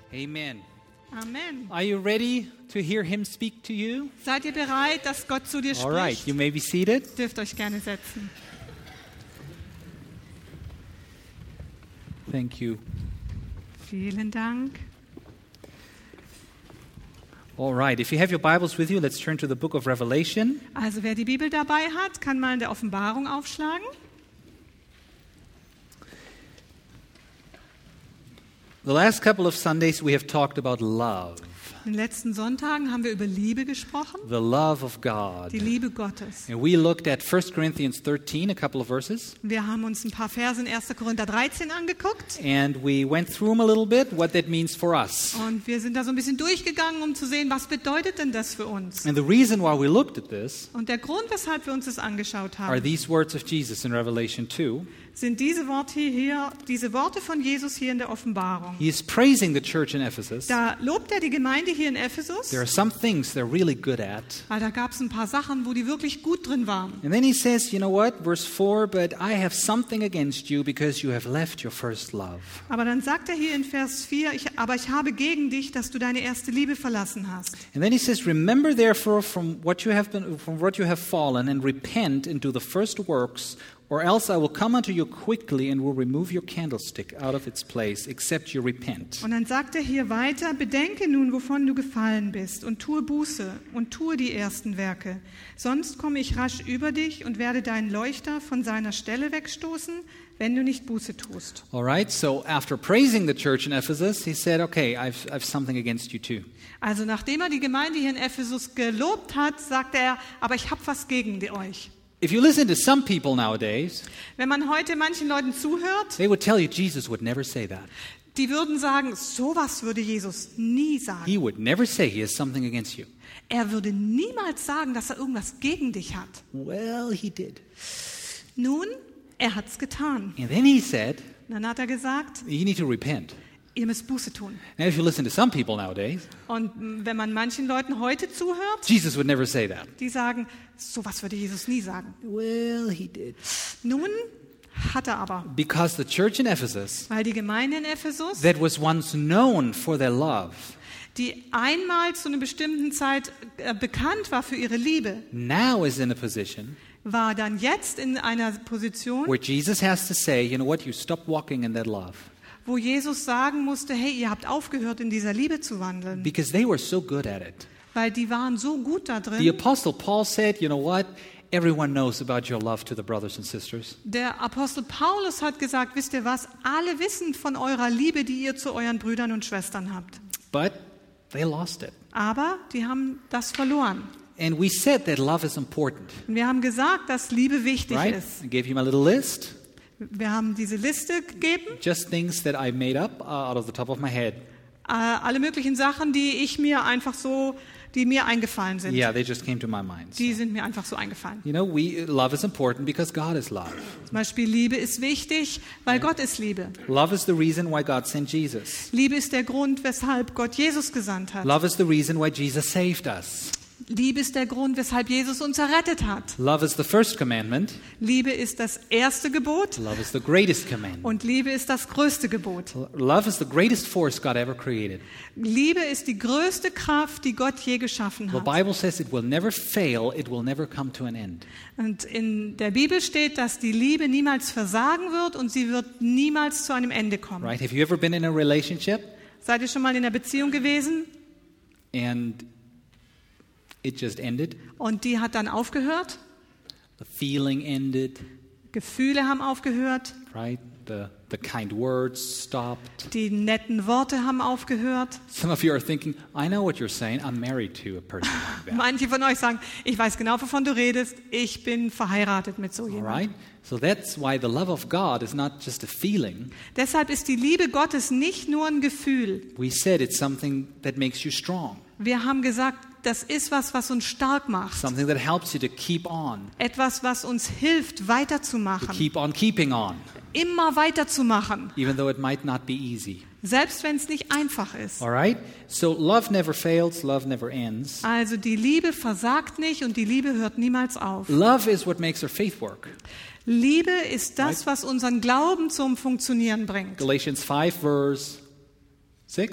Amen. Amen. Are you ready to hear him speak to you? Seid ihr bereit, dass Gott zu dir All right, spricht? you may be seated. Dürft euch gerne setzen. Thank you. Vielen Dank. All right, if you have your Bibles with you, let's turn to the book of Revelation. Also wer die Bibel dabei hat, kann mal in der Offenbarung aufschlagen. The last couple of Sundays we have talked about love, In den letzten Sonntagen haben wir über Liebe gesprochen, the love of God. die Liebe Gottes. And we looked at 1 Corinthians 13, a couple of verses, Wir haben uns ein paar Verse in 1. Korinther 13 angeguckt and we went through them a little bit, what that means for us. und wir sind da so ein bisschen durchgegangen, um zu sehen, was bedeutet denn das für uns? And the reason why we looked at this Und der Grund, weshalb wir uns das angeschaut are haben, these words of Jesus in Revelation 2. sind diese Worte von Jesus hier in der Offenbarung. He is praising the church in Ephesus. Da lobt er die Gemeinde hier in Ephesus, There are some things they're really good at. weil da gab es ein paar Sachen, wo die wirklich gut drin waren. And then he says, you know what, verse 4, but I have something against you because you have left your first love. Aber dann sagt er hier in Vers 4, aber ich habe gegen dich, dass du deine erste Liebe verlassen hast. And then he says, remember therefore from what you have fallen and repent and do the first works, or else I will come unto you quickly and will remove your candlestick out of its place, except you repent. Und dann sagt er hier weiter, bedenke nun, wovon du gefallen bist und tue Buße und tue die ersten Werke. Sonst komme ich rasch über dich und werde deinen Leuchter von seiner Stelle wegstoßen, wenn du nicht Buße tust. All right, so after praising the church in Ephesus, he said, okay, I've something against you too. Also nachdem er die Gemeinde hier in Ephesus gelobt hat, sagt er, aber ich habe was gegen euch. If you listen to some people nowadays, Wenn man heute manchen Leuten zuhört, they would tell you Jesus would never say that. die würden sagen, sowas würde Jesus nie sagen. He would never say he has something against you. Er würde niemals sagen, dass er irgendwas gegen dich hat. Well, he did. Nun, er hat's getan. And then he said, Dann hat er gesagt, you need to repent. ihr müsst Buße tun. Now, if you listen to some people nowadays, Und wenn man manchen Leuten heute zuhört, Jesus would never say that. die sagen, sowas würde Jesus nie sagen. Well, he did. Nun, hat er aber. Because the church in Ephesus, Weil die Gemeinde in Ephesus, that was once known for their love, die einmal zu einer bestimmten Zeit bekannt war für ihre Liebe, now is in a position war dann jetzt in einer Position, where Jesus has to say, you know what, you stop walking in that love. wo Jesus sagen musste, hey, ihr habt aufgehört, in dieser Liebe zu wandeln. Because they were so good at it. Weil die waren so gut da The drin. Apostle Paul said, you know what, everyone knows about your love to the brothers and sisters. Der Apostel Paulus hat gesagt, wisst ihr was, alle wissen von eurer Liebe, die ihr zu euren Brüdern und Schwestern habt. But they lost it. Aber die haben das verloren. And we said that love is important, Und wir haben gesagt, dass Liebe wichtig right? ist. I gave him a little list, Wir haben diese Liste gegeben, just things that I made up out of the top of my head. alle möglichen Sachen, die mir eingefallen sind. Yeah, they just came to my mind. Die sind mir einfach so eingefallen. You know, love is important because God is love. Zum Beispiel Liebe ist wichtig, weil Gott ist Liebe. Love is the reason why God sent Jesus. Liebe ist der Grund, weshalb Gott Jesus gesandt hat. Love is the reason why Jesus saved us. Liebe ist der Grund, weshalb Jesus uns errettet hat. Love is the first commandment. Liebe ist das erste Gebot Love is the greatest commandment. und Liebe ist das größte Gebot. Love is the greatest force God ever created. Liebe ist die größte Kraft, die Gott je geschaffen The hat. Bible says it will never fail, it will never come to an end. Und in der Bibel steht, dass die Liebe niemals versagen wird und sie wird niemals zu einem Ende kommen. Right? Have you ever been in a relationship Seid ihr schon mal in einer Beziehung gewesen and it just ended? und die hat dann aufgehört? The feeling ended, Gefühle haben aufgehört, right? The kind words stopped. die netten Worte haben aufgehört. Some of you are thinking, I know what you're saying. I'm married to a person like that. Manche von euch sagen, ich weiß genau, wovon du redest. Ich bin verheiratet mit so All jemandem. right? So that's why the love of God is not just a feeling. Deshalb ist die Liebe Gottes nicht nur ein Gefühl. We said it's something that makes you strong, Wir haben gesagt, das ist was uns stark macht. something that helps you to keep on, Etwas, was uns hilft, to weiterzumachen. keep on keeping on, Immer weiterzumachen. even though it might not be easy. Selbst wenn es nicht einfach ist. All right? So love never fails, love never ends. Also die Liebe versagt nicht und die Liebe hört niemals auf. Love is what makes our faith work. Liebe ist das, was unseren Glauben zum Funktionieren bringt. Galatians 5, verse 6.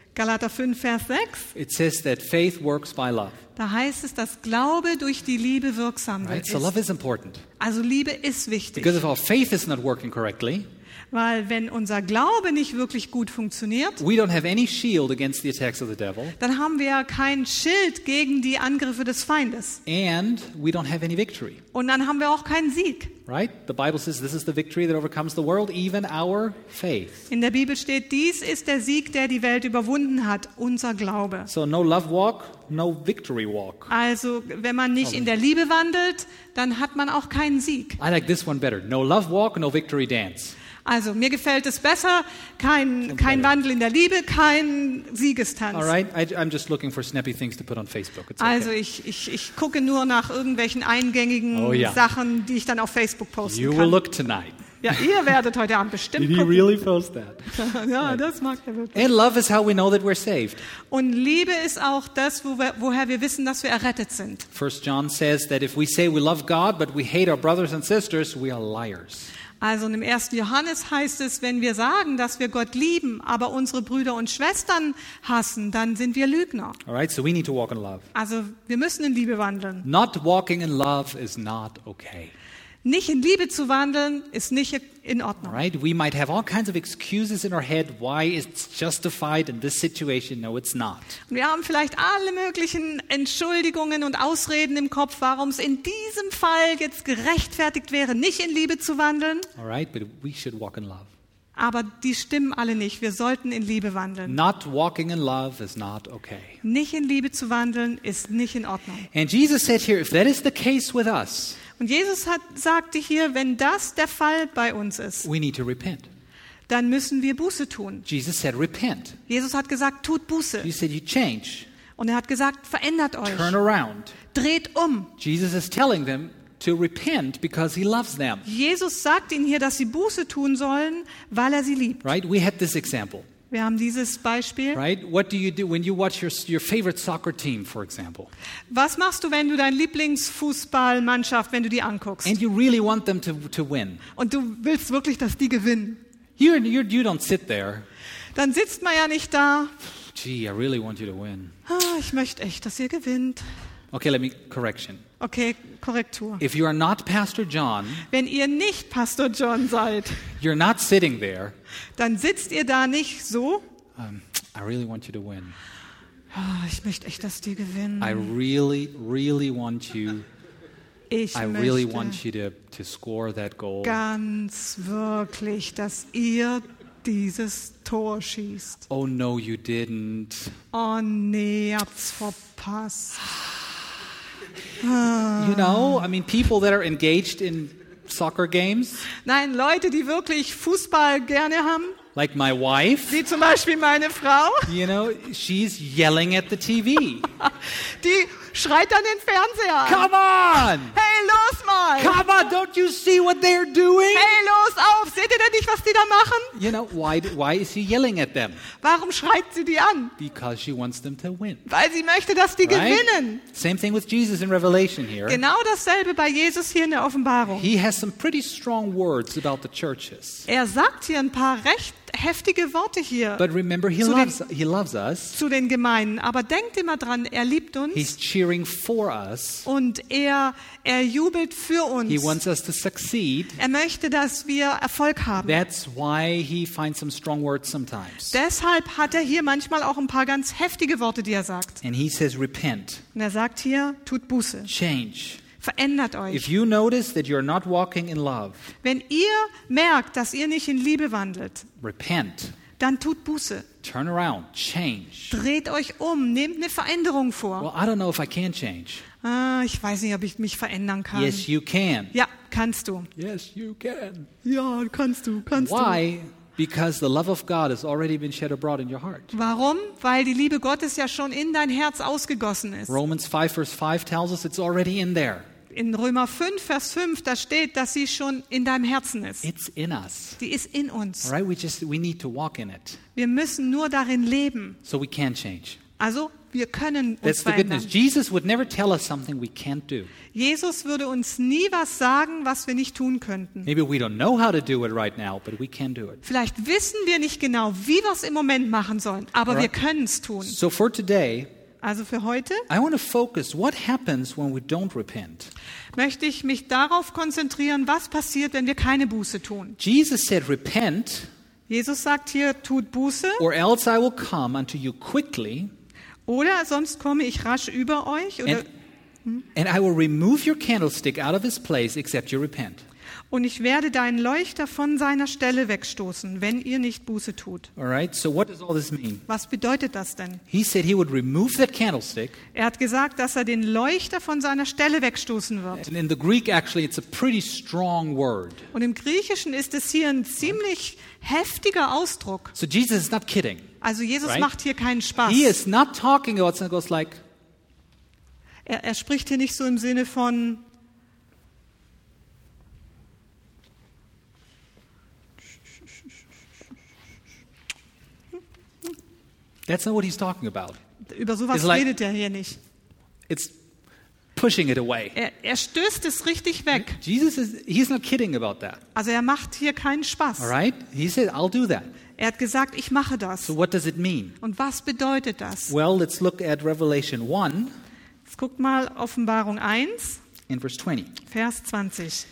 Galater 5, Vers 6. it says that faith works by love. Da heißt es, dass Glaube durch die Liebe wirksam Right? wird. So love is important. Also Liebe ist wichtig. Because if our faith is not working correctly, Weil wenn unser Glaube nicht wirklich gut funktioniert, we don't have any shield against the attacks of the devil, dann haben wir kein Schild gegen die Angriffe des Feindes. and we don't have any victory. Und dann haben wir auch keinen Sieg. Right? The Bible says this is the victory that overcomes the world, even our faith. In der Bibel steht, dies ist der Sieg, der die Welt überwunden hat, unser Glaube. So no love walk, no victory walk. Also wenn man nicht in der Liebe wandelt, dann hat man auch keinen Sieg. I like this one better. No love walk, no victory dance. Also mir gefällt es besser, kein Wandel in der Liebe, kein Siegestanz. All right? I'm just looking for snappy things to put on Facebook. It's okay. Also ich gucke nur nach irgendwelchen eingängigen Oh ja. Sachen, die ich dann auf Facebook posten You will kann. look tonight. Ja, ihr werdet heute Abend bestimmt Did he gucken. really post that? Ja, das mag er wirklich. And love is how we know that we're saved. Und Liebe ist auch das, woher wir wissen, dass wir errettet sind. 1 John says that if we say we love God but we hate our brothers and sisters, we are liars. Also im 1. Johannes heißt es, wenn wir sagen, dass wir Gott lieben, aber unsere Brüder und Schwestern hassen, dann sind wir Lügner. All right? So we need to walk in love. Also wir müssen in Liebe wandeln. Not walking in love is not okay. Nicht in Liebe zu wandeln, ist nicht in Ordnung. All right? We might have all kinds of excuses in our head why it's justified in this situation. No, it's not. Und wir haben vielleicht alle möglichen Entschuldigungen und Ausreden im Kopf, warum es in diesem Fall jetzt gerechtfertigt wäre, nicht in Liebe zu wandeln. All right? But we should walk in love. Aber die stimmen alle nicht. Wir sollten in Liebe wandeln. Not walking in love is not okay. Nicht in Liebe zu wandeln, ist nicht in Ordnung. And Jesus said here, if that is the case with us, Und Jesus sagte hier, wenn das der Fall bei uns ist, we need to repent. dann müssen wir Buße tun. Jesus said, repent. Jesus hat gesagt, tut Buße. You said you change. Und er hat gesagt, verändert euch. Turn around. Dreht um. Jesus is telling them to repent because he loves them. Jesus sagt ihnen hier, dass sie Buße tun sollen, weil er sie liebt. Right? We had this example. Wir haben dieses Beispiel. Right? What do you do when you watch your favorite soccer team, for example? Was machst du, wenn du deine Lieblingsfußballmannschaft, wenn du die anguckst? And you really want them to win. Und du willst wirklich, dass die gewinnen? You don't sit there. Dann sitzt man ja nicht da. Gee, I really want you to win. Ich möchte echt, dass ihr gewinnt. Okay, correction. Okay, Korrektur. If you are not Pastor John, Wenn ihr nicht Pastor John seid, you're not sitting there. dann sitzt ihr da nicht so. I really want you to win. Ich möchte echt, dass die gewinnen. I really, really want you. Ich I really möchte want you to score that goal. ganz wirklich, dass ihr dieses Tor schießt. Oh no, you didn't. Oh nee, ihr habt's verpasst. You know, I mean, people that are engaged in soccer games, Nein, Leute, die wirklich Fußball gerne haben, like my wife, wie zum Beispiel meine Frau, you know, she's yelling at the TV. die schreit dann den Fernseher an. Come on! Hey, los mal! Come on, don't you see what they're doing? Hey, los auf! Seht ihr denn nicht, was die da machen? You know, why is she yelling at them? Warum schreit sie die an? Because she wants them to win. Weil sie möchte, dass die Right? gewinnen. Same thing with Jesus in Revelation here. Genau dasselbe bei Jesus hier in der Offenbarung. He has some pretty strong words about the churches. Er sagt hier ein paar recht heftige Worte hier But remember, he Zu den- loves us. zu den Gemeinden. Aber denkt immer dran, er liebt He's uns cheering for us. und er jubelt für uns. He wants us to succeed. Er möchte, dass wir Erfolg haben. That's why he finds some strong words sometimes. Deshalb hat er hier manchmal auch ein paar ganz heftige Worte, die er sagt. And he says, repent, Und er sagt hier, tut Buße, change. verändert If euch. you notice that you're not walking in love, Wenn ihr merkt, dass ihr nicht in Liebe wandelt, repent, dann tut Buße. turn around, change. Dreht euch um, nehmt eine Veränderung vor. Well, I don't know if I can change. Ich weiß nicht, ob ich mich verändern kann. Yes, you can. Ja, kannst du. Yes, you can. Ja, kannst du. Why? Because the love of God has already been shed abroad in your heart. Warum? Weil die Liebe Gottes ja schon in dein Herz ausgegossen ist. Romans 5 verse 5 tells us it's already in there. In Römer 5, Vers 5, da steht, dass sie schon in deinem Herzen ist. It's in us. Die ist in uns. All right, we need to walk in it Wir müssen nur darin leben. so we can change. Also wir können uns That's the good verändern. news. Jesus would never tell us something we can't do. Jesus würde uns nie was sagen, was wir nicht tun könnten. Maybe we don't know how to do it right now, but we can do it. Vielleicht wissen wir nicht genau, wie wir es im Moment machen sollen, aber wir können es tun. So for today, Also für heute I want to focus what happens when we don't repent. möchte ich mich darauf konzentrieren, was passiert, wenn wir keine Buße tun. Jesus said, repent, Jesus sagt hier, tut Buße, or else I will come unto you quickly, oder sonst komme ich rasch über euch, oder, and I will remove your candlestick out of his place, except you repent. und ich werde deinen Leuchter von seiner Stelle wegstoßen, wenn ihr nicht Buße tut. All right, so what does all this mean? Was bedeutet das denn? He said he would remove that candlestick, Er hat gesagt, dass er den Leuchter von seiner Stelle wegstoßen wird. and in the Greek, actually, it's a pretty strong word. Und im Griechischen ist es hier ein ziemlich heftiger Ausdruck. So Jesus is not kidding. Also Jesus Right? macht hier keinen Spaß. He is not talking about something that goes like, Er spricht hier nicht so im Sinne von, that's not what he's talking about. über sowas It's like- redet er hier nicht. It's pushing it away. Er stößt es richtig weg. He's not kidding about that. Also er macht hier keinen Spaß. All right? He said, I'll do that. Er hat gesagt, ich mache das. So what does it mean? Und was bedeutet das? Well, let's look at Revelation 1 Jetzt guckt mal Offenbarung 1, in verse 20. Vers 20.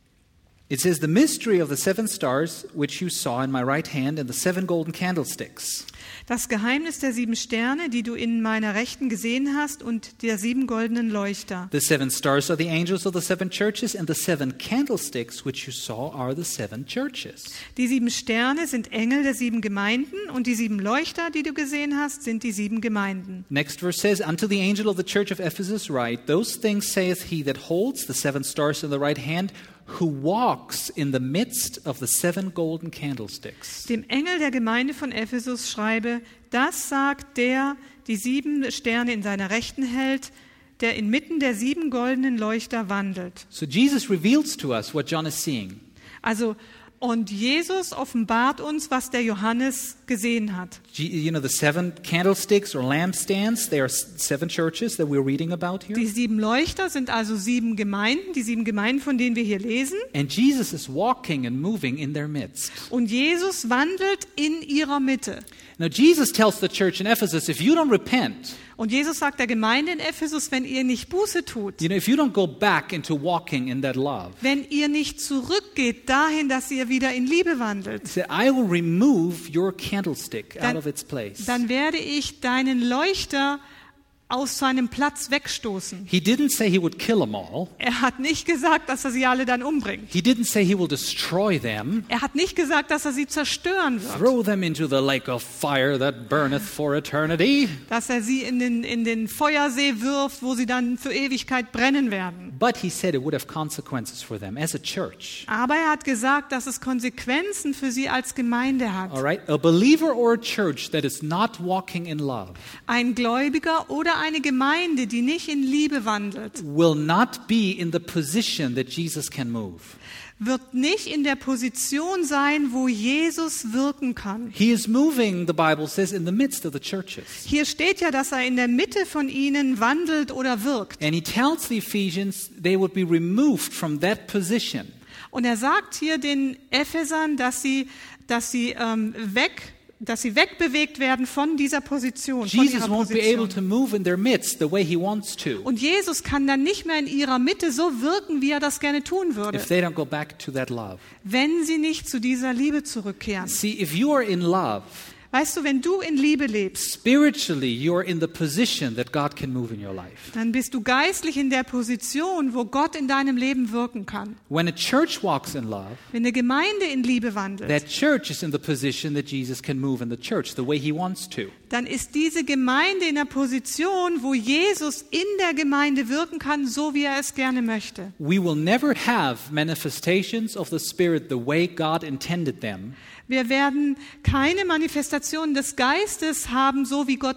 It says, the mystery of the 7 stars, which you saw in my right hand, and the 7 golden candlesticks. Das Geheimnis der 7 Sterne, die du in meiner Rechten gesehen hast, und der 7 goldenen Leuchter. The 7 stars are the angels of the 7 churches, and the 7 candlesticks which you saw are the 7 churches. Die 7 Sterne sind Engel der 7 Gemeinden, und die 7 Leuchter, die du gesehen hast, sind die 7 Gemeinden. Next verse says, unto the angel of the church of Ephesus write, those things saith he that holds the 7 stars in the right hand, who walks in the midst of the 7 golden candlesticks. Dem Engel der Gemeinde von Ephesus schreibe, das sagt der, die 7 Sterne in seiner Rechten hält, der inmitten der 7 goldenen Leuchter wandelt. So Jesus reveals to us what John is seeing. Also, und Jesus offenbart uns, was der Johannes gesehen hat. You know, the 7 candlesticks or lampstands, they are 7 churches that we're reading about here. Die 7 Leuchter sind also 7 Gemeinden, die 7 Gemeinden, von denen wir hier lesen. And Jesus is walking and moving in their midst. Und Jesus wandelt in ihrer Mitte. Now, Jesus tells the church in Ephesus, if you don't repent, Und Jesus sagt der Gemeinde in Ephesus, wenn ihr nicht Buße tut, you know, if you don't go back into walking in that love, wenn ihr nicht zurückgeht dahin, dass ihr wieder in Liebe wandelt, he said, I will remove your candlestick out of its place. dann werde ich deinen Leuchter aus seinem Platz wegstoßen. He didn't say he would kill them all. Er hat nicht gesagt, dass er sie alle dann umbringt. He didn't say he will destroy them, Er hat nicht gesagt, dass er sie zerstören wird, throw them into the lake of fire that burneth for eternity. dass er sie in den Feuersee wirft, wo sie dann für Ewigkeit brennen werden. But he said it would have consequences for them as a church. Aber er hat gesagt, dass es Konsequenzen für sie als Gemeinde hat. All right? A believer or a church that is not walking in love Ein Gläubiger oder eine Gemeinde, die nicht in Liebe wandelt, will not be in the position that Jesus can move. wird nicht in der Position sein, wo Jesus wirken kann. He is moving, the Bible says, in the midst of the churches. Hier steht ja, dass er in der Mitte von ihnen wandelt oder wirkt. And he tells the Ephesians they would be removed from that position. Und er sagt hier den Ephesern, dass sie wegbewegt werden von dieser Position, von Jesus ihrer won't be able Position. to move in their midst the way he wants to Und Jesus kann dann nicht mehr in ihrer Mitte so wirken, wie er das gerne tun würde, if they don't go back to that love. wenn sie nicht zu dieser Liebe zurückkehren. See, if you are in love, Weißt du, wenn du in Liebe lebst, spiritually you are in the position that God can move in your life. dann bist du geistlich in der Position, wo Gott in deinem Leben wirken kann. When a church walks in love, Wenn eine Gemeinde in Liebe wandelt, that church is in the position that Jesus can move in the church the way he wants to. dann ist diese Gemeinde in der Position, wo Jesus in der Gemeinde wirken kann, so wie er es gerne möchte. We will never have manifestations of the Spirit the way God intended them Wir werden keine Manifestation des Geistes haben, so wie Gott es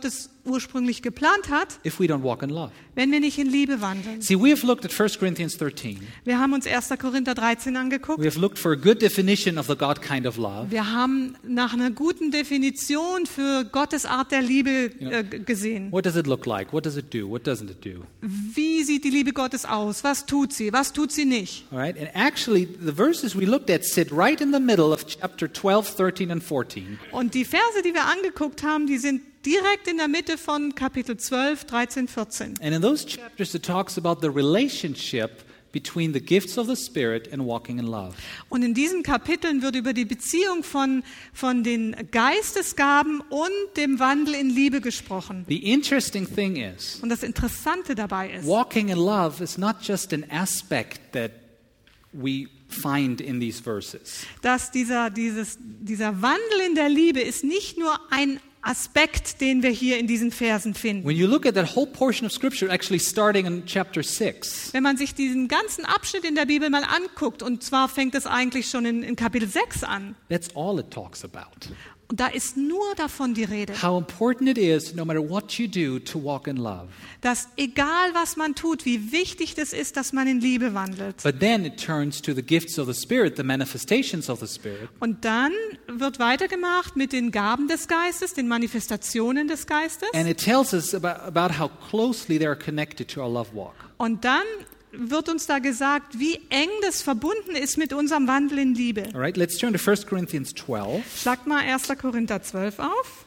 ursprünglich geplant hat, if we don't walk in love. wenn wir nicht in Liebe wandeln. See, we have looked at 1 Corinthians 13. Wir haben uns 1. Korinther 13 angeguckt. We have looked for a good definition of the God kind of love. Wir haben nach einer guten Definition für Gottes Art der Liebe gesehen. What does it look like? What does it do? What doesn't it do? Wie sieht die Liebe Gottes aus? Was tut sie? Was tut sie nicht? All right? And actually, the verses we looked at sit right in the middle of chapter 12, 13, and 14. Und die Verse, die wir angeguckt haben, die sind direkt in der Mitte von Kapitel 12, 13, 14. And in those chapters, it talks about the relationship between the gifts of the Spirit and walking in love. Und in diesen Kapiteln wird über die Beziehung von den Geistesgaben und dem Wandel in Liebe gesprochen. The interesting thing is, Und das Interessante dabei ist, walking in love is not just an aspect that we find in these verses. dass dieser Wandel in der Liebe ist nicht nur ein Aspekt, den wir hier in diesen Versen finden. When you look at that whole portion of Scripture, actually starting in chapter 6, Wenn man sich diesen ganzen Abschnitt in der Bibel mal anguckt, und zwar fängt es eigentlich schon in Kapitel 6 an, that's all it talks about. und da ist nur davon die Rede, How important it is, no matter what you do, to walk in love. dass egal was man tut, wie wichtig das ist, dass man in Liebe wandelt. But then it turns to the gifts of the Spirit, the manifestations of the Spirit. Und dann wird weitergemacht mit den Gaben des Geistes, den Manifestationen des Geistes. And it tells us about how closely they are connected to our love walk. Und dann wird uns da gesagt, wie eng das verbunden ist mit unserem Wandel in Liebe. All right, let's turn to 1 Corinthians 12. Schlagt mal 1. Korinther 12 auf.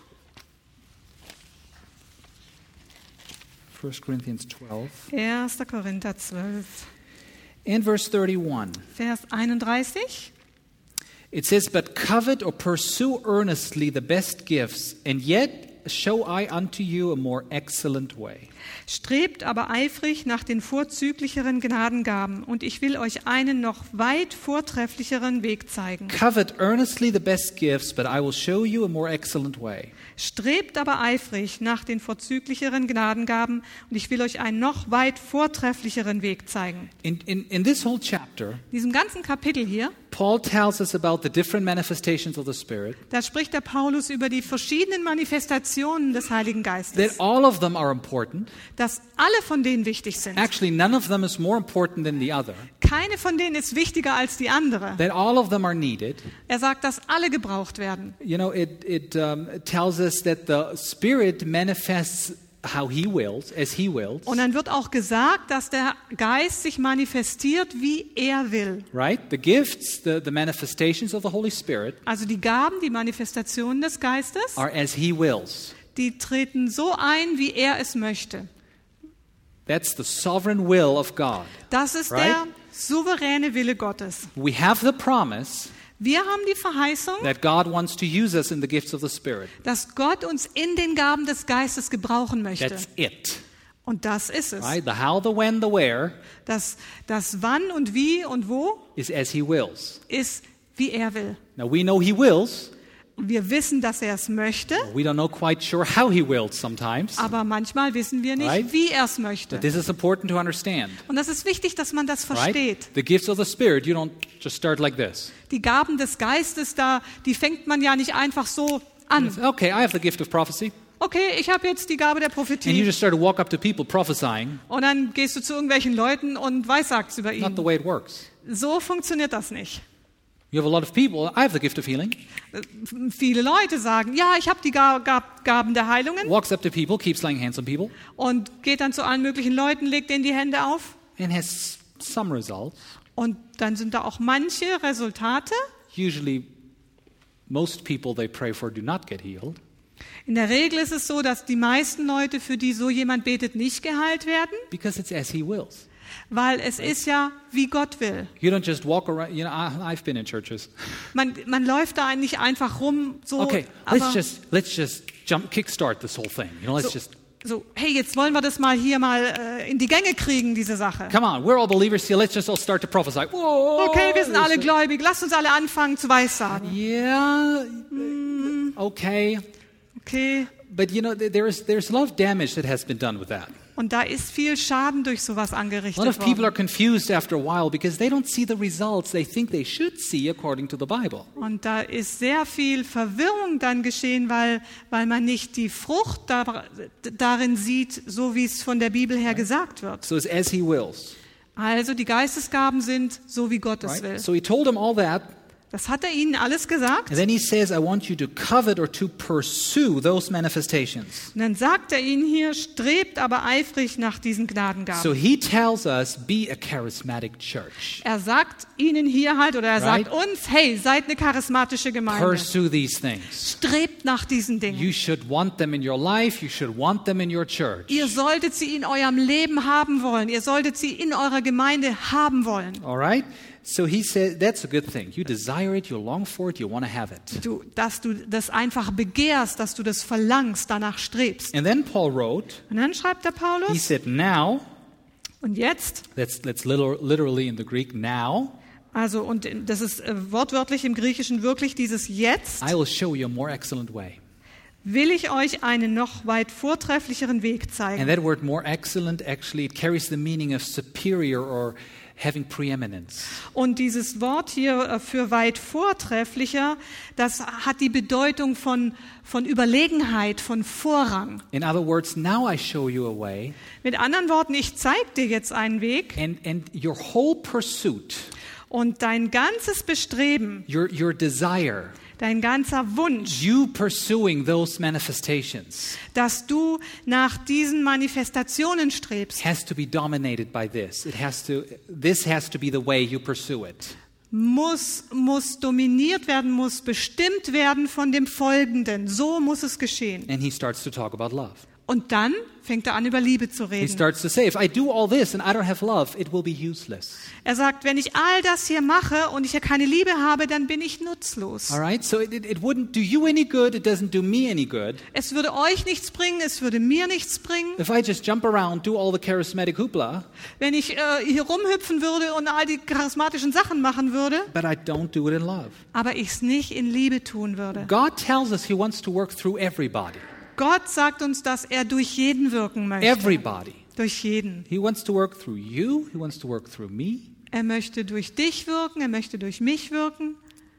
1 Corinthians 12 1. Korinther 12, and verse 31. Vers 31. It says, "But covet or pursue earnestly the best gifts, and yet show I unto you a more excellent way." Strebt aber eifrig nach den vorzüglicheren Gnadengaben, und ich will euch einen noch weit vortrefflicheren Weg zeigen. Covet earnestly the best gifts, but I will show you a more excellent way. Strebt aber eifrig nach den vorzüglicheren Gnadengaben, und ich will euch einen noch weit vortrefflicheren Weg zeigen. In this whole chapter, In diesem ganzen Kapitel hier, Paul tells us about the different manifestations of the Spirit, da spricht der Paulus über die verschiedenen Manifestationen des Heiligen that Geistes, all of them are important. dass alle von denen wichtig sind. Actually, none of them is more important than the other. Keine von denen ist wichtiger als die andere. That all of them are needed. Er sagt, dass alle gebraucht werden. You know, it tells us that the Spirit manifests how He wills, as He wills. Und dann wird auch gesagt, dass der Geist sich manifestiert, wie er will. Right? The gifts, the manifestations of the Holy Spirit Also die Gaben, die Manifestationen des Geistes, are as He wills. die treten so ein, wie er es möchte. That's the sovereign will of God. Das ist Right? der souveräne Wille Gottes. We have the promise Wir haben die Verheißung, that God wants to use us in the gifts of the Spirit. dass Gott uns in den Gaben des Geistes gebrauchen möchte. That's it. Und das ist es. Right? The how, the when, the where Das wann und wie und wo is as He wills. ist, wie er will. Now we know He wills. Wir wissen, dass er es möchte, We don't know quite sure how He wills sometimes. aber manchmal wissen wir nicht, Right? wie er es möchte. But this is important to understand. Und das ist wichtig, dass man das versteht. Right? The gifts of the Spirit, you don't just start like this. Die Gaben des Geistes, die fängt man ja nicht einfach so an. Okay, I have the gift of prophecy. Okay, ich habe jetzt die Gabe der And you Prophetie. just start to walk up to people prophesying. Und dann gehst du zu irgendwelchen Leuten und weissagst über Not the ihn. way it works. So funktioniert das nicht. You have a lot of people, I have the gift of healing. Viele Leute sagen, ja, ich habe die Gaben der Heilungen, Walks up to people, keeps laying hands on people, und geht dann zu allen möglichen Leuten, legt denen die Hände auf. and has some results. Und dann sind da auch manche Resultate. Usually, most people they pray for do not get healed. In der Regel ist es so, dass die meisten Leute, für die so jemand betet, nicht geheilt werden, Because it's as He wills. weil es ist ja, wie Gott will. You don't just walk around, you know, I've been in churches. Man läuft da nicht einfach rum, so, Okay, aber let's just kickstart this whole thing. You know, let's just, so, hey, jetzt wollen wir das mal hier in die Gänge kriegen, diese Sache. come on, we're all believers here, let's just all start to prophesy. Whoa, Okay, wir sind alle gläubig, lasst uns alle anfangen zu weissagen. Yeah, okay. Okay, But you know, there's a lot of damage that has been done with that. Und da ist viel Schaden durch sowas A lot angerichtet of people are worden. confused after a while because they don't see the results they think they should see according to the Bible. Und da ist sehr viel Verwirrung dann geschehen, weil man nicht die Frucht darin sieht, so wie es von der Bibel her gesagt wird. So it's as he wills. Also die Geistesgaben sind so, wie Gott es will. Right? So he told them all that. Das hat er ihnen alles gesagt. And then he says, I want you to covet or to pursue those manifestations. Und dann sagt er ihnen hier, strebt aber eifrig nach diesen Gnadengaben. So he tells us, be a charismatic church. Er sagt ihnen hier halt, oder er Right. sagt uns, hey, seid eine charismatische Gemeinde. Pursue these things. Strebt nach diesen Dingen. You should want them in your life. You should want them in your church. Ihr solltet sie in eurem Leben haben wollen. Ihr solltet sie in eurer Gemeinde haben wollen. All right? So he said, that's a good thing. You desire it, you long for it, you want to have it. Dass du das einfach begehrst, dass du das verlangst, danach strebst. And then Paul wrote, Und dann schreibt der he Paulus, said, now, und jetzt, that's literally in the Greek, now, also und das ist wortwörtlich im Griechischen wirklich dieses Jetzt, I will show you a more excellent way. will ich euch einen noch weit vortrefflicheren Weg And zeigen. that word more excellent, actually, it carries the meaning of superior or having preeminence. Und dieses Wort hier für weit vortrefflicher, das hat die Bedeutung von Überlegenheit, von Vorrang. In other words, now I show you a way, Mit anderen Worten, ich zeige dir jetzt einen Weg and your whole pursuit, und dein ganzes Bestreben, your desire, dein ganzer Wunsch, you pursuing those manifestations dass du nach diesen Manifestationen strebst, has to be dominated by this. This has to be the way you pursue it. muss dominiert werden, muss bestimmt werden von dem Folgenden. So muss es geschehen. And he starts to talk about love. Und dann fängt er an, über Liebe zu He reden. starts to say, if I do all this and I don't have love, it will be useless. Er sagt, wenn ich all das hier mache und ich ja keine Liebe habe, dann bin ich nutzlos. All right? So it wouldn't do you any good. It doesn't do me any good. Es würde euch nichts bringen, es würde mir nichts bringen. If I just jump around, do all the charismatic hoopla, Wenn ich hier rumhüpfen würde und all die charismatischen Sachen machen würde, but I don't do it in love. aber ich es nicht in Liebe tun würde. God tells us he wants to work through everybody. Gott sagt uns, dass er durch jeden wirken möchte. Everybody. Durch jeden. He wants to work through you. He wants to work through me. Er möchte durch dich wirken, er möchte durch mich wirken.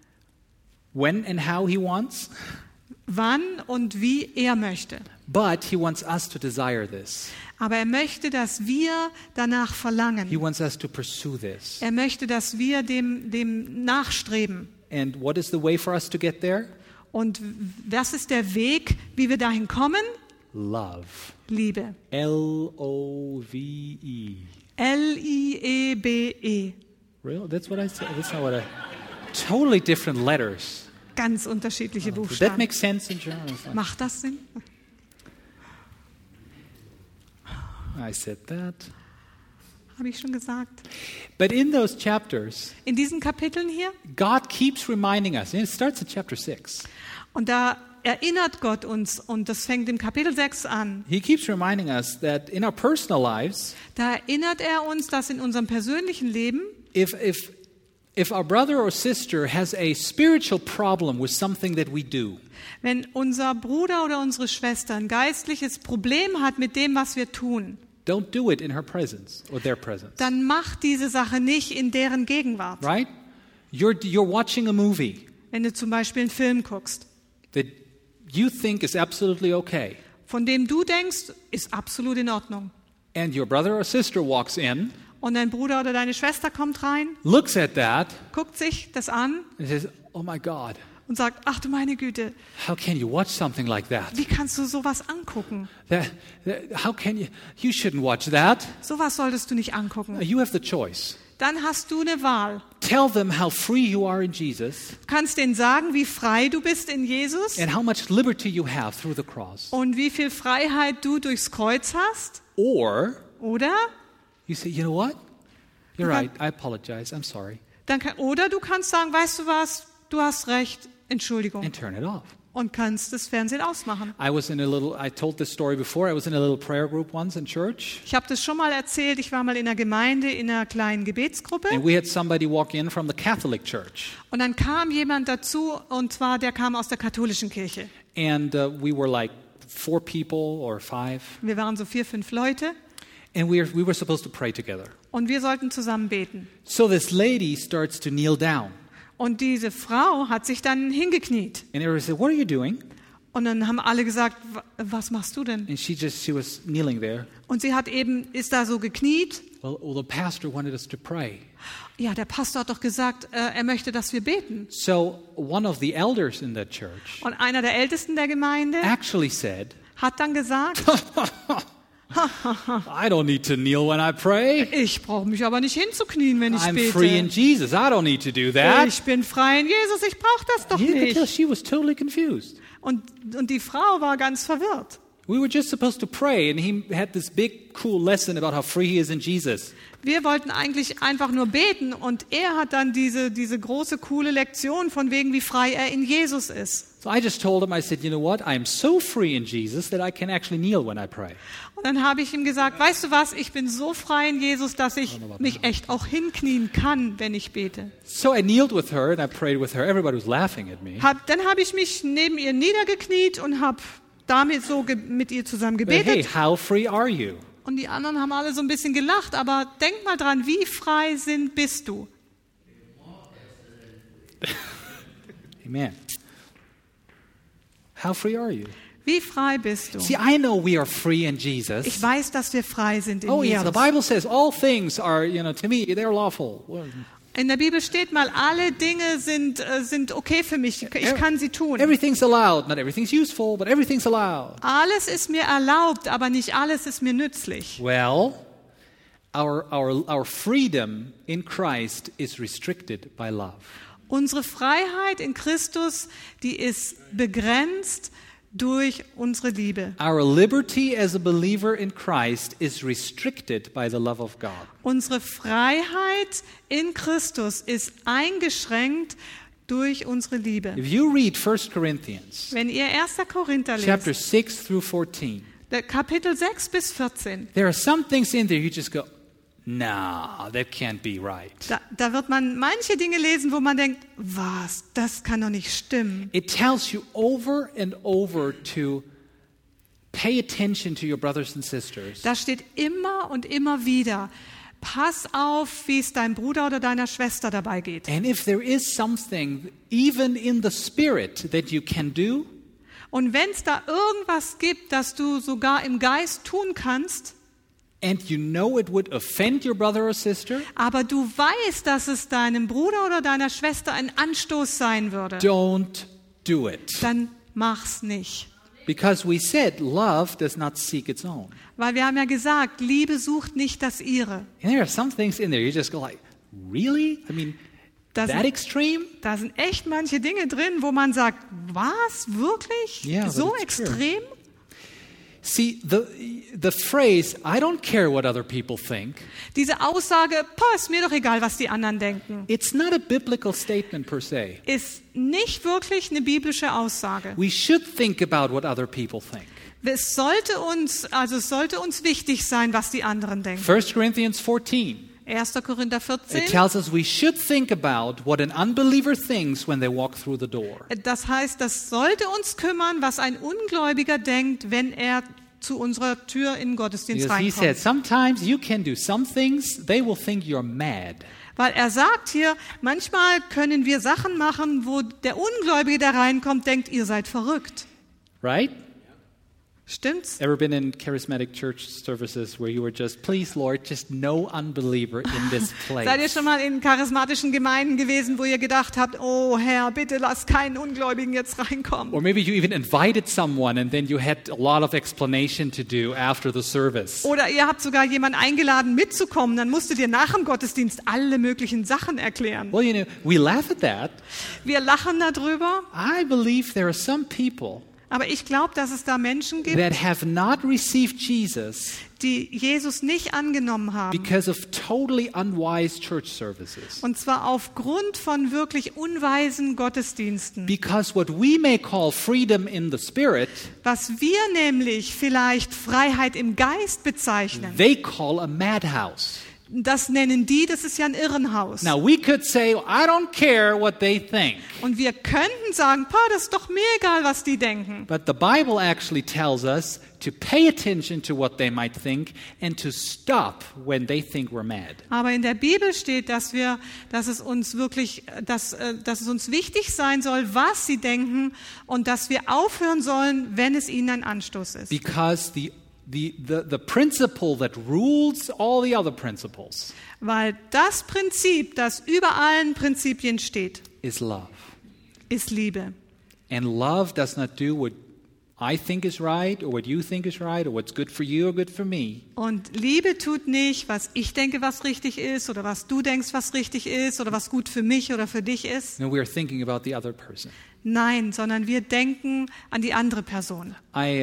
When and how he wants. Wann und wie er möchte. But he wants us to desire this. Aber er möchte, dass wir danach He verlangen. wants us to pursue this. Er möchte, dass wir dem nachstreben. And what is the way for us to get there? Und was ist der Weg, wie wir dahin kommen? Love. Liebe. L-O-V-E. Liebe. Really? That's what I said? That's not what I... Totally different letters. Ganz unterschiedliche That Buchstaben. makes sense in German. It's like, Macht das Sinn? I said that. Habe ich schon gesagt. But in those chapters, In diesen Kapiteln hier, God keeps reminding us, and it starts in chapter 6. und da erinnert Gott uns, und das fängt im Kapitel 6 an, He keeps reminding us that in our personal lives, da erinnert er uns, dass in unserem persönlichen Leben, if our brother or sister has a spiritual problem with something that we do, wenn unser Bruder oder unsere Schwester ein geistliches Problem hat mit dem, was wir tun, don't do it in her presence or their presence. dann mach diese Sache nicht in deren Gegenwart. Right? You're watching a movie Wenn du zum Beispiel einen Film guckst, that you think is absolutely okay, von dem du denkst, ist absolut in Ordnung. and your brother or sister walks in, Und dein Bruder oder deine Schwester kommt rein, looks at that, guckt sich das an and says, "Oh my God, und sagt, ach du meine Güte, how can you watch something like that? wie kannst du sowas angucken? How can you? You shouldn't watch that. Sowas solltest du nicht angucken. You have the choice. Dann hast du eine Wahl. Tell them how free you are in Jesus Du kannst denen sagen, wie frei du bist in Jesus and how much liberty you have through the cross. und wie viel Freiheit du durchs Kreuz hast. Or Oder? you say, you know what? You're right. I apologize. I'm sorry. Oder du kannst sagen, weißt du was, du hast recht, Entschuldigung. And turn it off. Und kannst das Fernsehen ausmachen. I told this story before. I was in a little prayer group once in church. Ich habe das schon mal erzählt, ich war mal in einer Gemeinde, in einer kleinen Gebetsgruppe. And we had somebody walk in from the Catholic Church. Und dann kam jemand dazu, und zwar der kam aus der katholischen Kirche. And we were like 4 people or 5. Wir waren so 4, 5 Leute. And we were supposed to pray together. Und wir sollten zusammen beten. So this lady starts to kneel down. Und diese Frau hat sich dann hingekniet. And everybody said, "What are you doing?" Und dann haben alle gesagt, was machst du denn? And she was kneeling there. Und sie ist da so gekniet. Well, the pastor wanted us to pray. Ja, der Pastor hat doch gesagt, er möchte, dass wir beten. So one of the elders in that church Und einer der Ältesten der Gemeinde actually said, hat dann gesagt, I don't need to kneel when I pray. ich brauche mich aber nicht hinzuknien, wenn ich I'm free in bete. Jesus. I don't need to do that. Ich bin frei in Jesus, ich brauche das doch You could tell nicht. she was totally confused. Und die Frau war ganz verwirrt. We were just supposed to pray, and he had this big, cool lesson about how free he is in Jesus. Wir wollten eigentlich einfach nur beten und er hat dann diese große, coole Lektion von wegen, wie frei er in Jesus ist. So I just told him, I said, you know what? I'm so free in Jesus that I can actually kneel when I pray. Und dann habe ich ihm gesagt, weißt du was, ich bin so frei in Jesus, dass ich mich echt auch hinknien kann, wenn ich bete. So I kneeled with her and I prayed with her. Everybody was laughing at me. Dann habe ich mich neben ihr niedergekniet und habe damit so mit ihr zusammen But hey, gebetet. how free are you? Und die anderen haben alle so ein bisschen gelacht, aber denk mal dran, wie frei bist du? Amen. How free are you? Wie frei bist du? See, I know we are free in Jesus. Ich weiß, dass wir frei sind in Oh yeah, the Jesus. Bible says all things are, to me, they're lawful. Well, In der Bibel steht mal, alle Dinge sind okay für mich. Ich kann sie tun. everything's allowed. Not everything's useful, but everything's allowed. Alles ist mir erlaubt, aber nicht alles ist mir nützlich. Well, our freedom in Christ is restricted by love. Unsere Freiheit in Christus, die ist begrenzt durch unsere Liebe. Our liberty as a believer in Christ is restricted by the love of God. Unsere Freiheit in Christus ist eingeschränkt durch unsere Liebe. If you read 1 Corinthians, Wenn ihr 1. Korinther chapter lest, 6 through 14, der Kapitel 6 bis 14, there are some things in there you just go, nah, that can't be right. da wird man manche Dinge lesen, wo man denkt, was, das kann doch nicht stimmen. It tells you over and over to pay attention to your brothers and sisters. Da steht immer und immer wieder, pass auf, wie es deinem Bruder oder deiner Schwester dabei geht. And if there is something, even in the spirit, that you can do, Und wenn es da irgendwas gibt, das du sogar im Geist tun kannst, and you know it would offend your brother or sister, aber du weißt, dass es deinem Bruder oder deiner Schwester ein Anstoß sein würde, don't do it. dann mach's nicht. Because we said love does not seek its own. Weil wir haben ja gesagt, Liebe sucht nicht das ihre. And there are some things in there you just go like, really? I mean, Da that sind, extreme? da sind echt manche Dinge drin, wo man sagt, was, wirklich? Yeah, but So it's true. extrem? See, the phrase, I don't care what other people think, Diese Aussage, ist mir doch egal, was die anderen denken, it's not a biblical statement per se. ist nicht wirklich eine biblische Aussage. We should think about what other people think. Es sollte uns wichtig sein, was die anderen denken. 1 Corinthians 14, 1. Korinther it 14. tells us we should think about what an unbeliever thinks when they walk through the door. Das heißt, das sollte uns kümmern, was ein Ungläubiger denkt, wenn er zu unserer Tür in den Gottesdienst Because he said, reinkommt. sometimes you can do some things, they will think you're mad. Weil er sagt hier, manchmal können wir Sachen machen, wo der Ungläubige, der reinkommt, denkt, ihr seid verrückt. Right? Stimmt's? Ever been in charismatic church services where you were just, please Lord, just no unbeliever in this place? Seid ihr schon mal in charismatischen Gemeinden gewesen, wo ihr gedacht habt, oh Herr, bitte lass keinen Ungläubigen jetzt reinkommen? Or maybe you even invited someone and then you had a lot of explanation to do after the service. Oder ihr habt sogar jemanden eingeladen mitzukommen, dann musstet ihr nach dem Gottesdienst alle möglichen Sachen erklären. Well, we laugh at that. Wir lachen darüber, I believe there are some people aber ich glaube, dass es da Menschen gibt, that have not received Jesus die Jesus nicht angenommen haben. because of totally unwise church services. Und zwar aufgrund von wirklich unweisen Gottesdiensten. Because what we may call freedom in the spirit, Was wir nämlich vielleicht Freiheit im Geist bezeichnen, they call a madhouse. das nennen die, das ist ja ein Irrenhaus. Now, we could say, I don't care what they think. Und wir könnten sagen, das ist doch mir egal, was die denken. But the Bible actually tells us to pay attention to what they might think and to stop when they think we're mad. Aber in der Bibel steht, dass es uns wichtig sein soll, was sie denken und dass wir aufhören sollen, wenn es ihnen ein Anstoß ist. Because the principle that rules all the other principles Weil das Prinzip, das über allen Prinzipien steht, is love. ist Liebe. And love does not do what I think is right or what you think is right or what's good for you or good for me. Und Liebe tut nicht, was ich denke, was richtig ist oder was du denkst, was richtig ist oder was gut für mich oder für dich ist. No, we are thinking about the other person. Nein, sondern wir denken an die andere Person.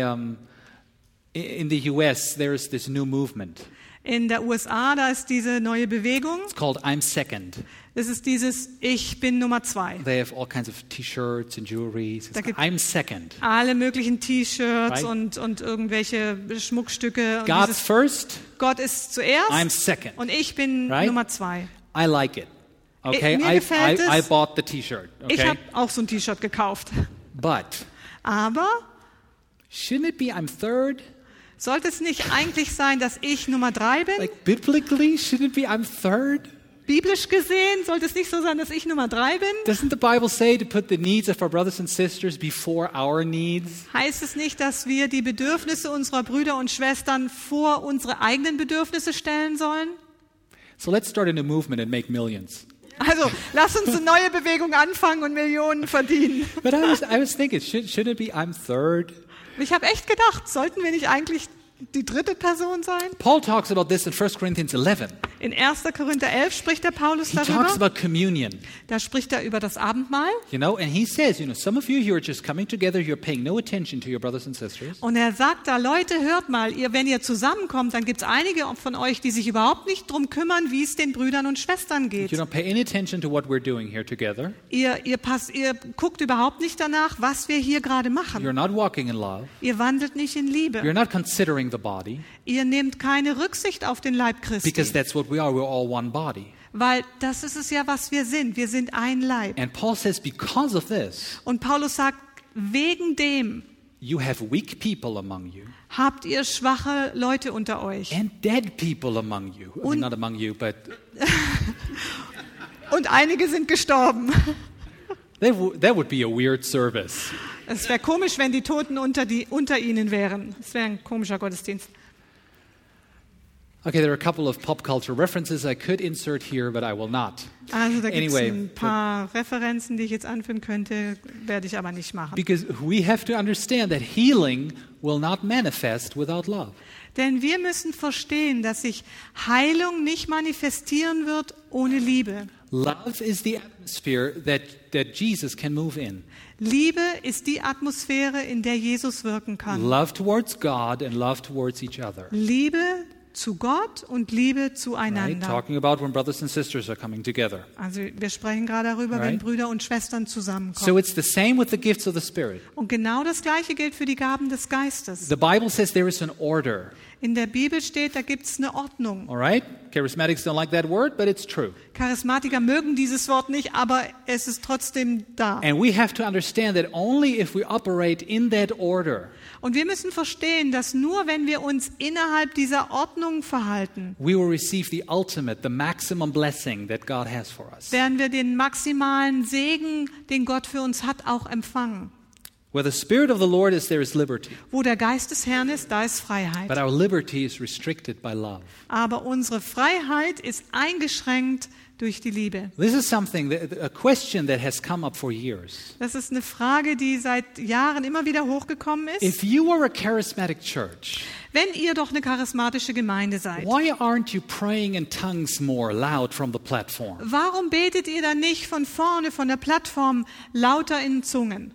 In the US, there's this new movement. In der USA, da ist diese neue Bewegung. It's called I'm Second. Das ist dieses Ich bin Nummer 2. They have all kinds of T-shirts and jewelry. Da gibt I'm Second. alle möglichen T-Shirts Right. und irgendwelche Schmuckstücke. Und God's first, Gott ist zuerst I'm second. und ich bin Right. Nummer 2. I like it. Okay, Mir gefällt I es. bought the T-shirt. Ich Okay, habe auch so ein T-Shirt gekauft. but Aber shouldn't it be I'm third? sollte es nicht eigentlich sein, dass ich Nummer 3 bin? Like biblically, shouldn't it be I'm third? Biblisch gesehen sollte es nicht so sein, dass ich Nummer 3 bin? Doesn't the Bible say to put the needs of our brothers and sisters before our needs? Heißt es nicht, dass wir die Bedürfnisse unserer Brüder und Schwestern vor unsere eigenen Bedürfnisse stellen sollen? So let's start a new movement and make millions. Also, lass uns eine neue Bewegung anfangen und Millionen verdienen. But I was thinking, shouldn't it be I'm third? Ich habe echt gedacht, sollten wir nicht eigentlich die dritte Person sein? Paul talks about this in 1 Corinthians 11. In 1. Korinther 11 spricht der Paulus He talks darüber. about communion. Da spricht er über das Abendmahl. And he says, some of you who are just coming together, you're paying no attention to your brothers and sisters. Und er sagt da, Leute, hört mal, wenn ihr zusammenkommt, dann gibt es einige von euch, die sich überhaupt nicht drum kümmern, wie es den Brüdern und Schwestern geht. You don't pay any attention to what we're doing here together. Ihr guckt überhaupt nicht danach, was wir hier gerade machen. You're not walking in love. Ihr wandelt nicht in Liebe. You're not considering the body, Ihr nehmt keine Rücksicht auf den Leib Christi. because that's what we are. We're all one body. Weil das ist es ja, was wir sind. Wir sind ein Leib. And Paul says, because of this, Und Paulus sagt, wegen dem you have weak people among you habt ihr schwache Leute unter euch. and dead people among you. I mean, not among you, but Und einige sind gestorben. that would be a weird service. Es wäre komisch, wenn die Toten unter ihnen wären. Es wäre ein komischer Gottesdienst. Okay, there are a couple of pop culture references I could insert here, but I will not. Also da gibt es Anyway, ein paar Referenzen, die ich jetzt anführen könnte, werde ich aber nicht machen. Because we have to understand that healing will not manifest without love. Denn wir müssen verstehen, dass sich Heilung nicht manifestieren wird ohne Liebe. Love is the atmosphere that Jesus can move in. Liebe ist die Atmosphäre, in der Jesus wirken kann. Love towards God and love towards each other. Liebe zu Gott und Liebe Right? zueinander. Talking about when brothers and sisters are coming together. Also wir sprechen gerade darüber, wenn Right. Brüder und Schwestern So zusammenkommen. it's the same with the gifts of the Spirit. Und genau das Gleiche gilt für die Gaben des Geistes. The Bible says there is an order. In der Bibel steht, da gibt es eine Ordnung. All right? Charismatics don't like that word, but it's true. Charismatiker mögen dieses Wort nicht, aber es ist trotzdem da. And we have to understand that only if we operate in that order, Und wir müssen verstehen, dass nur wenn wir uns innerhalb dieser Ordnung verhalten, we will receive the ultimate, the maximum blessing that God has for us. werden wir den maximalen Segen, den Gott für uns hat, auch empfangen. Where the Spirit of the Lord is, there is liberty. Wo der Geist des Herrn ist, da ist Freiheit. But our liberty is restricted by love. Aber unsere Freiheit ist eingeschränkt durch die Liebe. This is a question that has come up for years. Das ist eine Frage, die seit Jahren immer wieder hochgekommen ist. If you are a charismatic church, Wenn ihr doch eine charismatische Gemeinde seid, why aren't you praying in tongues more loud from the platform? warum betet ihr dann nicht von vorne, von der Plattform, lauter in Zungen?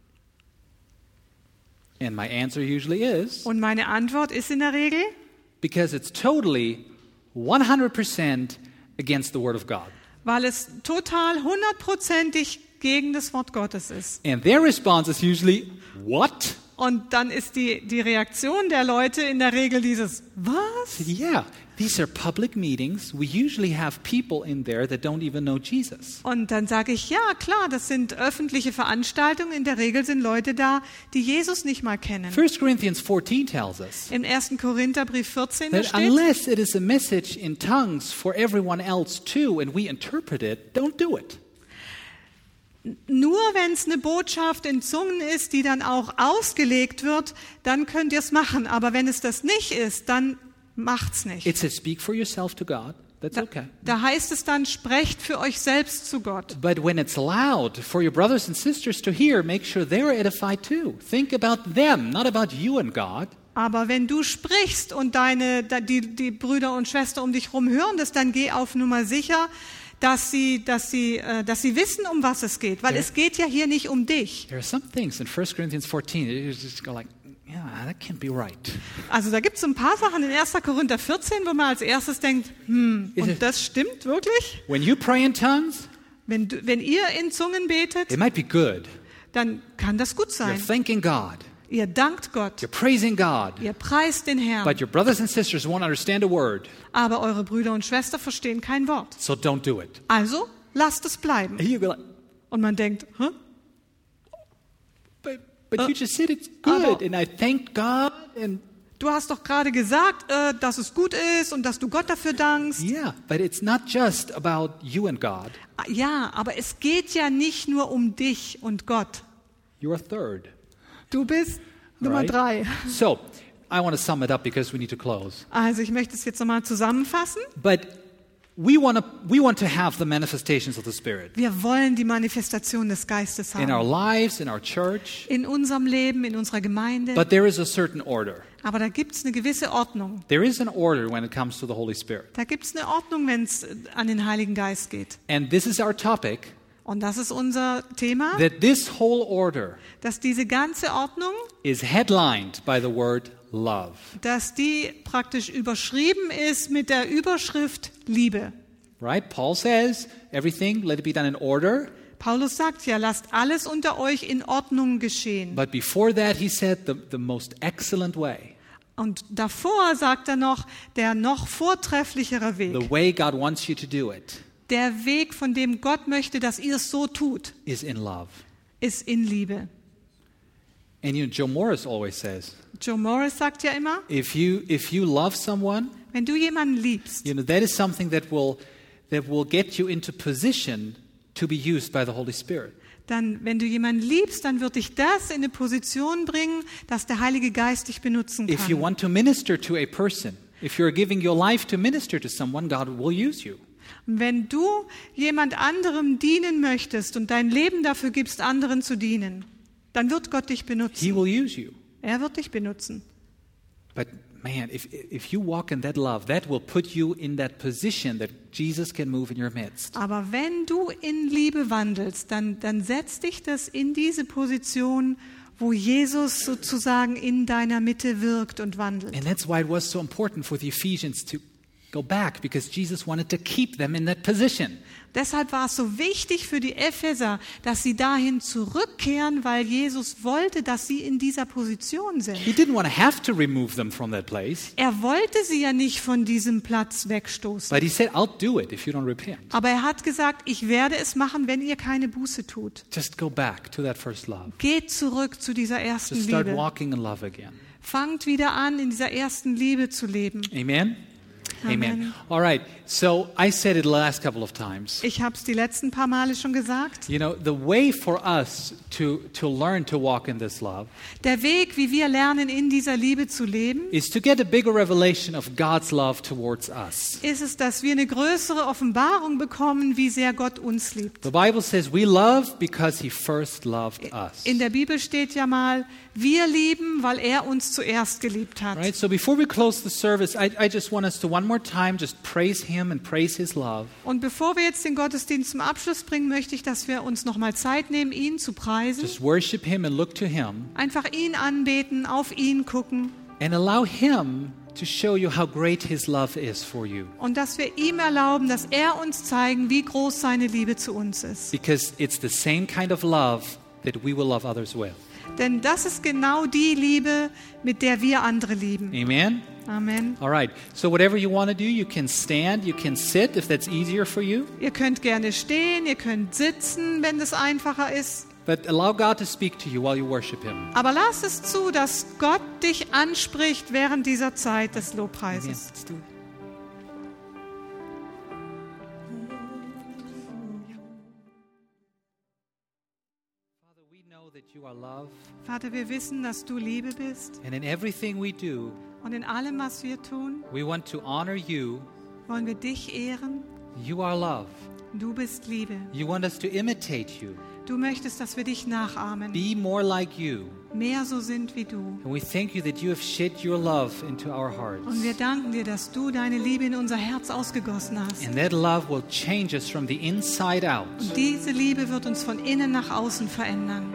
And my answer usually is, Und meine Antwort ist in der Regel, because it's totally 100% against the Word of God. weil es total 100%ig gegen das Wort Gottes ist. And their response is usually, what? Und dann ist die Reaktion der Leute in der Regel dieses, was? Yeah, these are public meetings. We usually have people in there that don't even know Jesus. Und dann sage ich, ja klar, das sind öffentliche Veranstaltungen. In der Regel sind Leute da, die Jesus nicht mal kennen. 1 Corinthians 14 tells us Im 1. Korintherbrief 14 da that steht, unless it is a message in tongues for everyone else too, and we interpret it, don't do it. nur wenn es eine Botschaft in Zungen ist, die dann auch ausgelegt wird, dann könnt ihr es machen. Aber wenn es das nicht ist, dann macht's nicht. It says, speak for yourself to God. That's okay. Da heißt es dann, sprecht für euch selbst zu Gott. But when it's loud for your brothers and sisters to hear, make sure they're edified too. Think about them, not about you and God. Aber wenn du sprichst und die Brüder und Schwestern um dich herum hören das, dann geh auf Nummer sicher, dass sie wissen, um was es geht. Weil es geht ja hier nicht um dich. There are some things in 1 Corinthians 14 that you just go like, yeah, that can't be right. Also da gibt es ein paar Sachen in 1. Korinther 14, wo man als erstes denkt, und das stimmt wirklich? When you pray in tongues, Wenn ihr in Zungen betet, it might be good. dann kann das gut You're sein. thanking God. Ihr dankt Gott, You're praising God. ihr preist den Herrn, But your brothers and sisters won't understand a word. aber eure Brüder und Schwestern verstehen kein Wort. So don't do it. Also lasst es bleiben. And you go like, Und man denkt, hä? but you just said it's good. aber- And I thanked God. And Du hast doch gerade gesagt, dass es gut ist und dass du Gott dafür dankst. yeah, but it's not just about you and God. Ja, aber es geht ja nicht nur um dich und Gott. You're a third. Du bist Nummer Right. 3. So I want to sum it up because we need to close. Also ich möchte es jetzt nochmal zusammenfassen. But we want to have the manifestations of the Spirit Wir wollen die Manifestation des Geistes in our haben. lives, in our church. In unserem Leben, in unserer Gemeinde. But there is a certain order. Aber da gibt es eine gewisse Ordnung. There is an order when it comes to the Holy Spirit. Da gibt es eine Ordnung, wenn es an den Heiligen Geist geht. And this is our topic, Und das ist unser Thema, that this whole order dass diese ganze Ordnung, is headlined by the word love. dass die praktisch überschrieben ist mit der Überschrift Liebe. Right? Paul says, everything, let it be done in order. Paulus sagt ja, lasst alles unter euch in Ordnung geschehen. But before that, he said the most excellent way, Und davor sagt er noch, der noch vortrefflichere Weg. the way God wants you to do it, Der Weg, von dem Gott möchte, dass ihr es so tut, is in love. ist in Liebe. And Joe Morris always says, Joe Morris sagt ja immer, if you love someone, wenn du jemanden liebst, that is something that will get you into position to be used by the Holy Spirit. dann, wenn du jemanden liebst, dann wird dich das in eine Position bringen, dass der Heilige Geist dich benutzen If you kann. want to minister to a person, if you're giving your life to minister to someone, God will use you. Und wenn du jemand anderem dienen möchtest und dein Leben dafür gibst, anderen zu dienen, dann wird Gott dich He benutzen. will use you. Er wird dich benutzen. But man, if you walk in that love, that will put you in that position that Jesus can move in your midst. Aber wenn du in Liebe wandelst, dann setzt dich das in diese Position, wo Jesus sozusagen in deiner Mitte wirkt und wandelt. And that's why it was so important for the Ephesians to go back, because Jesus wanted to keep them in that position. Deshalb war es so wichtig für die Epheser, dass sie dahin zurückkehren, weil Jesus wollte, dass sie in dieser Position sind. He didn't want to have to remove them from that place, Er wollte sie ja nicht von diesem Platz wegstoßen. but he said, I'll do it if you don't repent. Aber er hat gesagt, ich werde es machen, wenn ihr keine Buße tut. Just go back to that first love. Geht zurück zu dieser ersten Just start Liebe. walking in love again. Fangt wieder an, in dieser ersten Liebe zu leben. Amen? Amen. All right. So I said it the last couple of times. Ich habe es die letzten paar Male schon gesagt. The way for us to learn to walk in this love Der Weg, wie wir lernen, in dieser Liebe zu leben, is to get a bigger revelation of God's love towards us. ist es, dass wir eine größere Offenbarung bekommen, wie sehr Gott uns liebt. The Bible says we love because he first loved us. In der Bibel steht ja mal, wir lieben, weil er uns zuerst geliebt hat. Right? So before we close the service, I just want us to one more time just praise him and praise his love. Und bevor wir jetzt den Gottesdienst zum Abschluss bringen, möchte ich, dass wir uns nochmal Zeit nehmen, ihn zu preisen. Just worship him and look to him Einfach ihn anbeten, auf ihn gucken. and allow him to show you how great his love is for you. Und dass wir ihm erlauben, dass er uns zeigen, wie groß seine Liebe zu uns ist. Because it's the same kind of love that we will love others with. Denn das ist genau die Liebe, mit der wir andere lieben. Amen? Amen. All right. So whatever you want to do, you can stand, you can sit if that's easier for you. Ihr könnt gerne stehen, ihr könnt sitzen, wenn das einfacher ist. But allow God to speak to you while you worship Him. Aber lass es zu, dass Gott dich anspricht während dieser Zeit des Amen. Lobpreises. Let's do it. Father, we know that you are love, Vater, wir wissen, dass du Liebe bist. and in everything we do, Und in allem, was wir tun, we want to honor you. wollen wir dich ehren. You are love. Du bist Liebe. You want us to imitate you, Du möchtest, dass wir dich nachahmen. be more like you. Mehr so sind wie du. And we thank you that you have shed your love into our hearts. Und wir danken dir, dass du deine Liebe in unser Herz ausgegossen hast. And that love will change us from the inside out. Und diese Liebe wird uns von innen nach außen verändern.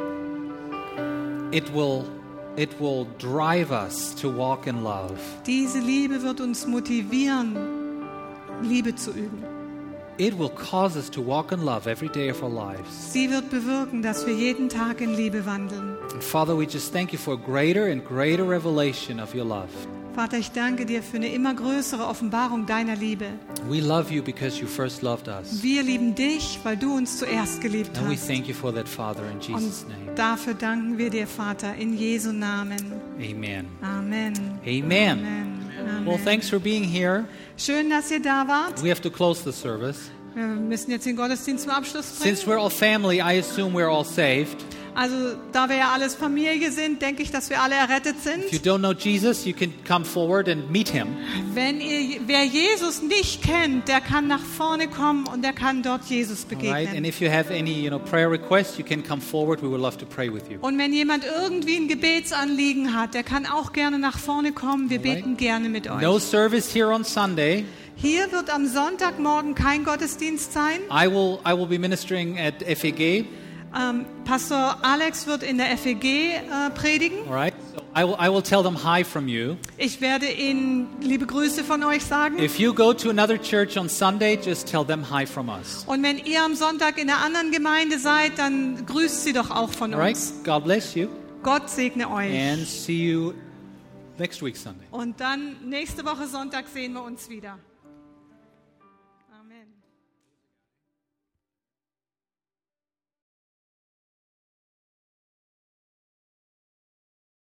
It will drive us to walk in love. Diese Liebe wird uns motivieren, Liebe zu üben. It will cause us to walk in love every day of our lives. Sie wird bewirken, dass wir jeden Tag in Liebe wandeln. And Father, we just thank you for a greater and greater revelation of your love. Vater, ich danke dir für eine immer größere Offenbarung deiner Liebe. We love you because you first loved us. Wir lieben dich, weil du uns zuerst geliebt And we hast. thank you for that, Father, in Und Jesus' name. dafür danken wir dir, Vater, in Jesu Namen. Amen. Amen. Amen. Amen. Well, Amen. thanks for being here. Schön, dass ihr da wart. We have to close the service. Wir müssen jetzt den Gottesdienst zum Abschluss bringen. Since we're all family, I assume we're all saved. Also, da wir ja alles Familie sind, denke ich, dass wir alle errettet If you sind. don't know Jesus, you can come forward and meet him. Wer Jesus nicht kennt, der kann nach vorne kommen und der kann dort Jesus All right? And begegnen. if you have any, prayer requests, you can come forward. We would love to pray with you. Und wenn jemand irgendwie ein Gebetsanliegen hat, der kann auch gerne nach vorne kommen. Wir Alright. beten gerne mit euch. No service here on Sunday. Hier wird am Sonntagmorgen kein Gottesdienst sein. I will be ministering at FEG. Pastor Alex wird in der FEG predigen. All right. So I will tell them hi from you. Ich werde Ihnen liebe Grüße von euch sagen. If you go to another church on Sunday, just tell them hi from us. Und wenn ihr am Sonntag in einer anderen Gemeinde seid, dann grüßt sie doch auch von All right. uns. God bless you, Gott segne euch. and see you next week Sunday. Und dann nächste Woche Sonntag sehen wir uns wieder.